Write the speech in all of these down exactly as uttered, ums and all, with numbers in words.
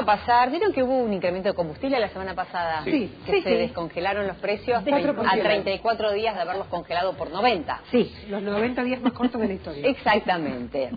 pasar. ¿Vieron que hubo un incremento de combustible la semana pasada? Sí, Que sí, se sí. descongelaron los precios cuatro por ciento. a treinta y cuatro días de haberlos congelado por noventa. Sí, los noventa días más cortos de la historia. Exactamente.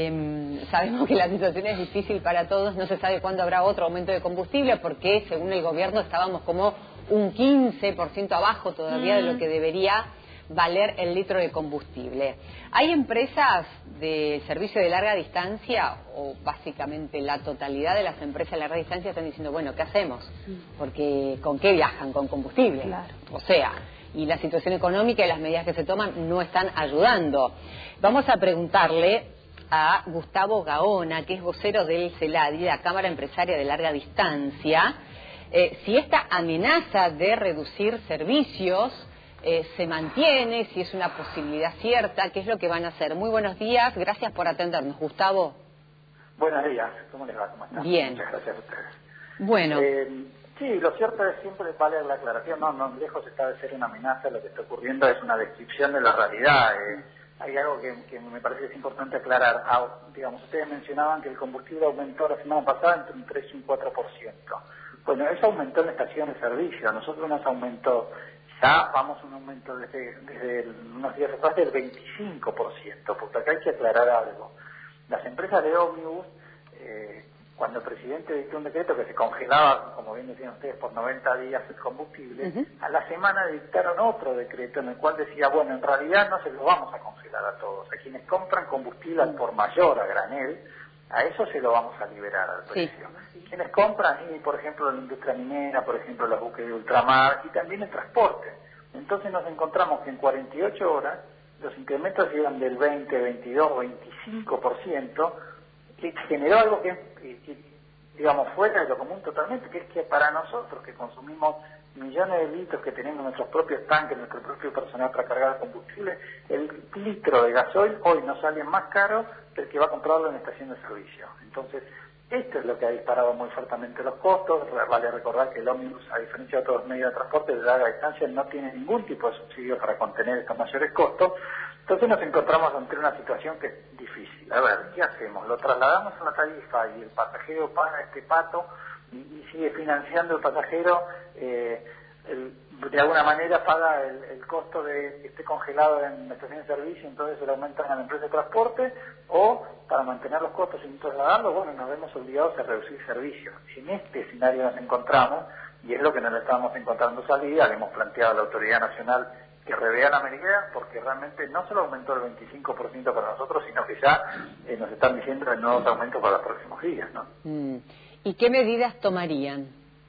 Eh, sabemos que la situación es difícil para todos, no se sabe cuándo habrá otro aumento de combustible, porque según el gobierno estábamos como un quince por ciento abajo todavía mm. de lo que debería valer el litro de combustible. Hay empresas de servicio de larga distancia, o básicamente la totalidad de las empresas de larga distancia están diciendo, bueno, ¿qué hacemos? Porque ¿con qué viajan? Con combustible. Claro. O sea, y la situación económica y las medidas que se toman no están ayudando. Vamos a preguntarle a Gustavo Gaona, que es vocero del CELADI, de la Cámara Empresaria de Larga Distancia, eh, si esta amenaza de reducir servicios Eh, se mantiene, si es una posibilidad cierta, qué es lo que van a hacer. Muy buenos días, gracias por atendernos, Gustavo. Buenos días, ¿cómo les va? ¿Cómo están? Bien. Muchas gracias a ustedes. Bueno. Eh, sí, lo cierto es siempre vale la aclaración, no, no, lejos está de ser una amenaza, lo que está ocurriendo es una descripción de la realidad. Eh, hay algo que, que me parece que es importante aclarar. Ah, digamos, ustedes mencionaban que el combustible aumentó la semana pasada entre un tres y un cuatro por ciento. Bueno, eso aumentó en estaciones de servicio, a nosotros nos aumentó. Ya vamos a un aumento desde, desde unos días atrás del veinticinco por ciento, porque acá hay que aclarar algo. Las empresas de ómnibus, eh, cuando el presidente dictó un decreto que se congelaba, como bien decían ustedes, por noventa días el combustible, uh-huh. a la semana dictaron otro decreto en el cual decía, bueno, en realidad no se los vamos a congelar a todos. A quienes compran combustible uh-huh. por mayor, a granel, a eso se lo vamos a liberar al precio. Sí. Quienes compran, y por ejemplo la industria minera, por ejemplo los buques de ultramar y también el transporte. Entonces nos encontramos que en cuarenta y ocho horas los incrementos iban del veinte, veintidós, veinticinco por ciento, que generó algo que, que, que digamos fuera de lo común totalmente, que es que para nosotros que consumimos millones de litros, que tenemos nuestros propios tanques, nuestro propio personal para cargar combustible, el litro de gasoil hoy nos sale más caro que el que va a comprarlo en estación de servicio. Entonces, esto es lo que ha disparado muy fuertemente los costos. Vale recordar que el ómnibus, a diferencia de otros medios de transporte de larga distancia, no tiene ningún tipo de subsidio para contener estos mayores costos. Entonces nos encontramos ante una situación que es difícil. A ver, ¿qué hacemos? Lo trasladamos a la tarifa y el pasajero paga este pato y, y sigue financiando el pasajero, eh, el, de alguna manera paga el, el costo de que esté congelado en la estación de servicio, entonces se lo aumentan a la empresa de transporte, o para mantener los costos sin trasladarlo, bueno, nos vemos obligados a reducir servicios. Si en este escenario nos encontramos, y es lo que nos estamos encontrando salida, le hemos planteado a la Autoridad Nacional que revea la medida, porque realmente no solo aumentó el veinticinco por ciento para nosotros, sino que ya eh, nos están diciendo de nuevos aumentos para los próximos días, ¿no? Mm. ¿Y qué medidas tomarían?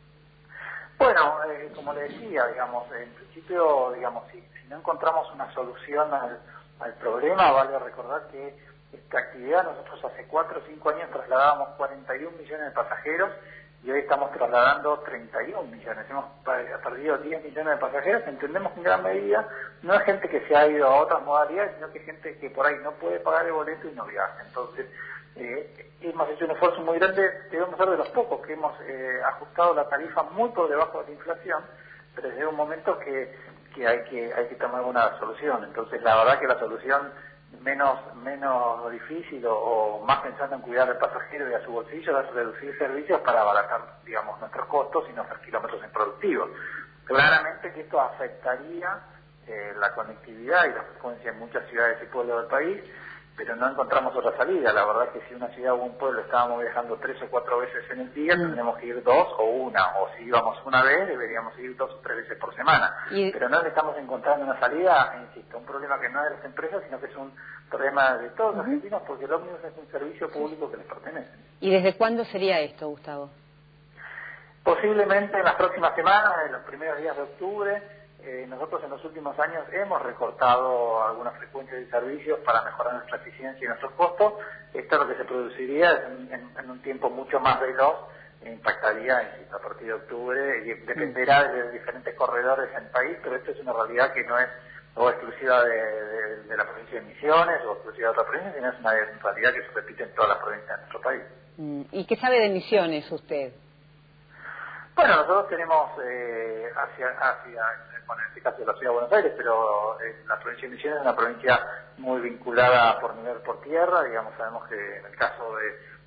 Bueno, eh, como le decía, digamos, en principio, digamos, si, si no encontramos una solución al, al problema, vale recordar que esta actividad nosotros hace cuatro o cinco años trasladábamos cuarenta y un millones de pasajeros y hoy estamos trasladando treinta y un millones. Hemos perdido diez millones de pasajeros. Entendemos que en gran medida no es gente que se ha ido a otras modalidades, sino que es gente que por ahí no puede pagar el boleto y no viaja. Entonces, eh, hemos hecho un esfuerzo muy grande, debemos ser de los pocos que hemos eh, ajustado la tarifa muy por debajo de la inflación, pero desde un momento que, que hay que hay que tomar una solución. Entonces, la verdad que la solución menos menos difícil o, o más pensando en cuidar al pasajero y a su bolsillo es reducir servicios para abaratar, digamos, nuestros costos y no hacer kilómetros improductivos. Claramente que esto afectaría eh, la conectividad y la frecuencia en muchas ciudades y pueblos del país, pero no encontramos otra salida. La verdad es que si una ciudad o un pueblo estábamos viajando tres o cuatro veces en el día, tendríamos que ir dos o una, o si íbamos una vez, deberíamos ir dos o tres veces por semana. ¿Y? Pero no le estamos encontrando una salida, insisto, un problema que no es de las empresas, sino que es un problema de todos los argentinos, porque el ómnibus es un servicio público que les pertenece. ¿Y desde cuándo sería esto, Gustavo? Posiblemente en las próximas semanas, en los primeros días de octubre. Eh, nosotros en los últimos años hemos recortado algunas frecuencias de servicios para mejorar nuestra eficiencia y nuestros costos. Esto lo que se produciría en, en, en un tiempo mucho más veloz, e impactaría insisto, a partir de octubre, y dependerá de diferentes corredores en el país, pero esto es una realidad que no es o exclusiva de, de, de la provincia de Misiones o exclusiva de otra provincia, sino es una realidad que se repite en todas las provincias de nuestro país. ¿Y qué sabe de Misiones usted? Bueno, nosotros tenemos eh, hacia, hacia, bueno, en este caso de la ciudad de Buenos Aires, pero eh, la provincia de Misiones es una provincia muy vinculada por nivel por tierra, digamos, sabemos que en el caso de,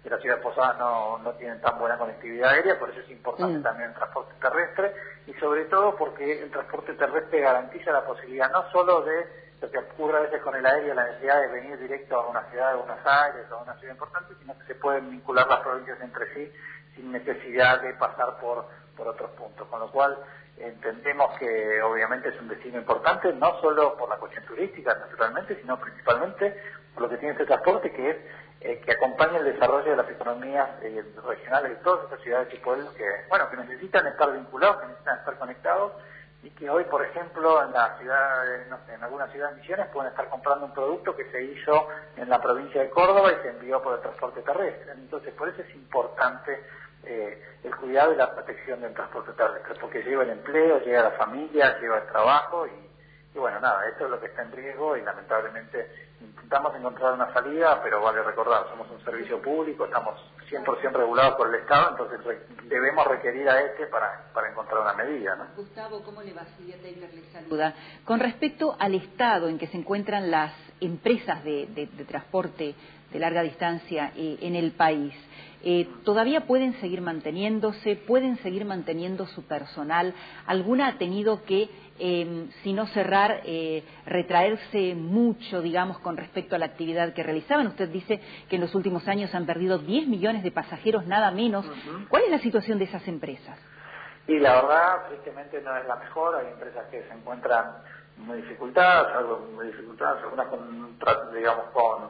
que la ciudad de Posadas no, no tienen tan buena conectividad aérea, por eso es importante mm. también el transporte terrestre, y sobre todo porque el transporte terrestre garantiza la posibilidad no solo de lo que ocurre a veces con el aéreo, la necesidad de venir directo a una ciudad de Buenos Aires o a una ciudad importante, sino que se pueden vincular las provincias entre sí sin necesidad de pasar por, por otros puntos, con lo cual entendemos que obviamente es un destino importante, no solo por la cuestión turística, naturalmente, sino principalmente por lo que tiene este transporte, que es eh, que acompaña el desarrollo de las economías eh, regionales de todas estas ciudades y pueblos que, bueno, que necesitan estar vinculados, que necesitan estar conectados, y que hoy, por ejemplo, en la ciudad, no sé, en algunas ciudades de Misiones pueden estar comprando un producto que se hizo en la provincia de Córdoba y se envió por el transporte terrestre. Entonces, por eso es importante eh, el cuidado y la protección del transporte terrestre, porque lleva el empleo, llega a la familia, lleva el trabajo y, y bueno, nada, esto es lo que está en riesgo y lamentablemente intentamos encontrar una salida, pero vale recordar, somos un servicio público, estamos cien por ciento regulados por el Estado, entonces re, debemos requerir a este para, para encontrar una medida, ¿no? Gustavo, ¿cómo le va? Silvia Taylor le saluda. Con respecto al estado en que se encuentran las empresas de, de, de transporte de larga distancia eh, en el país, eh, ¿todavía pueden seguir manteniéndose? ¿Pueden seguir manteniendo su personal? ¿Alguna ha tenido que, eh, si no cerrar, eh, retraerse mucho, digamos, con respecto a la actividad que realizaban? Usted dice que en los últimos años han perdido diez millones de pasajeros, nada menos. Uh-huh. ¿Cuál es la situación de esas empresas? Y la verdad, tristemente no es la mejor. Hay empresas que se encuentran muy dificultadas, algo muy dificultadas, algunas con, digamos, con,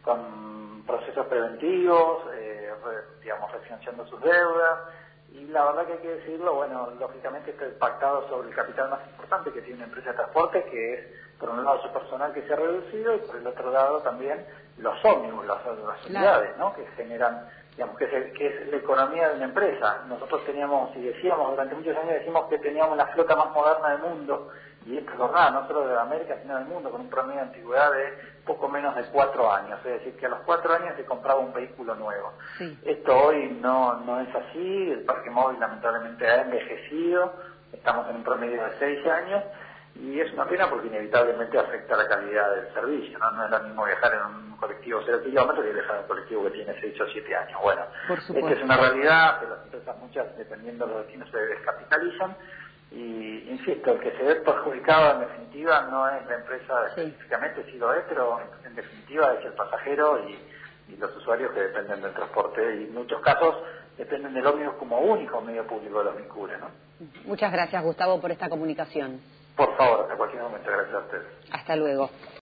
con procesos preventivos, eh, re, digamos, refinanciando sus deudas. Y la verdad que hay que decirlo, bueno, lógicamente está impactado sobre el capital más importante que tiene una empresa de transporte, que es, por un lado, su personal que se ha reducido, y por el otro lado también los ómnibus, las, las unidades, ¿no?, que generan, digamos, que es, que es la economía de una empresa. Nosotros teníamos, y decíamos, durante muchos años decimos que teníamos la flota más moderna del mundo, y esto es verdad, no solo de América, sino del mundo, con un promedio de antigüedad de poco menos de cuatro años, es decir, que a los cuatro años se compraba un vehículo nuevo. Sí. Esto hoy no, no es así, el parque móvil lamentablemente ha envejecido, estamos en un promedio de seis años, y es una pena porque inevitablemente afecta la calidad del servicio, ¿no? No es lo mismo viajar en un colectivo cero kilómetros que viajar en un colectivo que tiene seis o siete años. Bueno, esta es una realidad, que las empresas muchas, dependiendo de los destinos, se descapitalizan, y insisto, el que se ve perjudicado en definitiva no es la empresa específicamente, sí lo es, pero en definitiva es el pasajero y, y los usuarios que dependen del transporte, y en muchos casos dependen del ómnibus como único medio público de los vincula, ¿no? Muchas gracias, Gustavo, por esta comunicación. Por favor, hasta cualquier momento, gracias a ustedes. Hasta luego.